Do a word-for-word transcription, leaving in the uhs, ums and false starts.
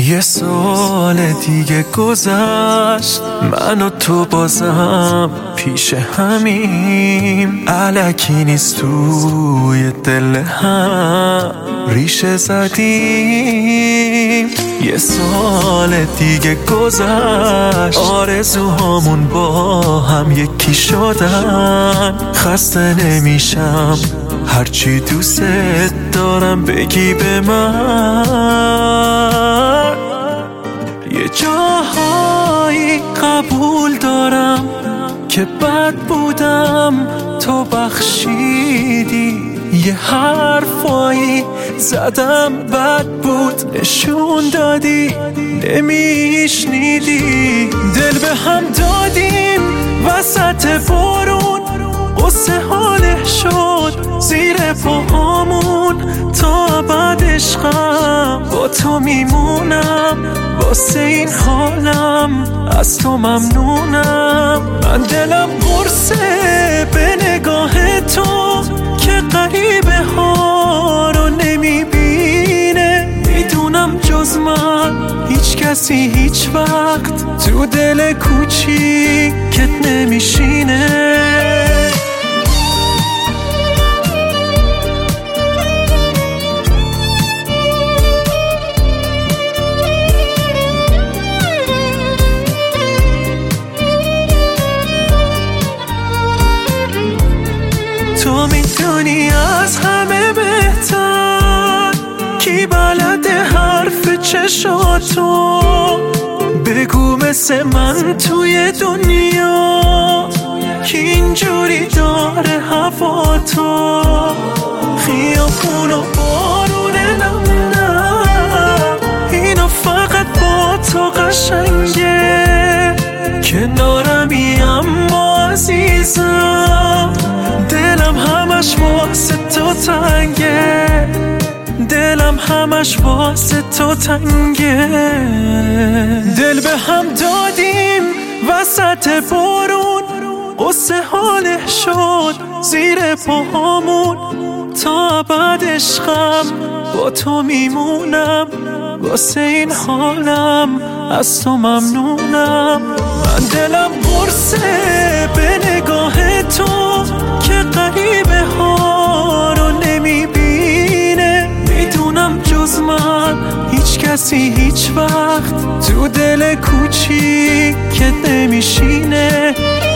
یه سال دیگه گذشت، من و تو بازم پیش همیم، الکی نیست توی دل هم ریشه زدیم. یه سال دیگه گذشت، آرزوهامون با هم یکی شدن. خسته نمیشم هرچی دوست دارم بگی به من. یه جاهایی قبول دارم که بد بودم، تو بخشیدی. یه حرفایی زدم بد بود، نشون دادی نمیشنیدی. دل به هم دادیم وسط بارون، قصه حاله شد زیر پاهامون. تا بعد عشقم با تو میمونم، واسه این حالم از تو ممنونم. من دلم قرصه به نگاه تو که غریبه ها رو نمیبینه. میدونم جز من هیچ کسی هیچ وقت تو دل کوچیکت نمیشینه. تو میدونی از همه بهتر کی بلده حرف چشاتو. بگو مثل من توی دنیا کی اینجوری داره هوا تو. خیابون و بارون نم نم، اینا فقط با تو قشنگه. کنارمی اما عزیزم، دلم همش واسه تو تنگه. دلم همش واسه تو تنگه. دل به هم دادیم وسط بارون، قصه حاله شد زیر پاهامون. تا بعد عشقم با تو میمونم، واسه این حالم از تو ممنونم. من دلم قرصه به نگاه تو که غریبه ها رو نمیبینه. میدونم جز من هیچ کسی هیچ وقت تو دل کوچیکت نمیشینه.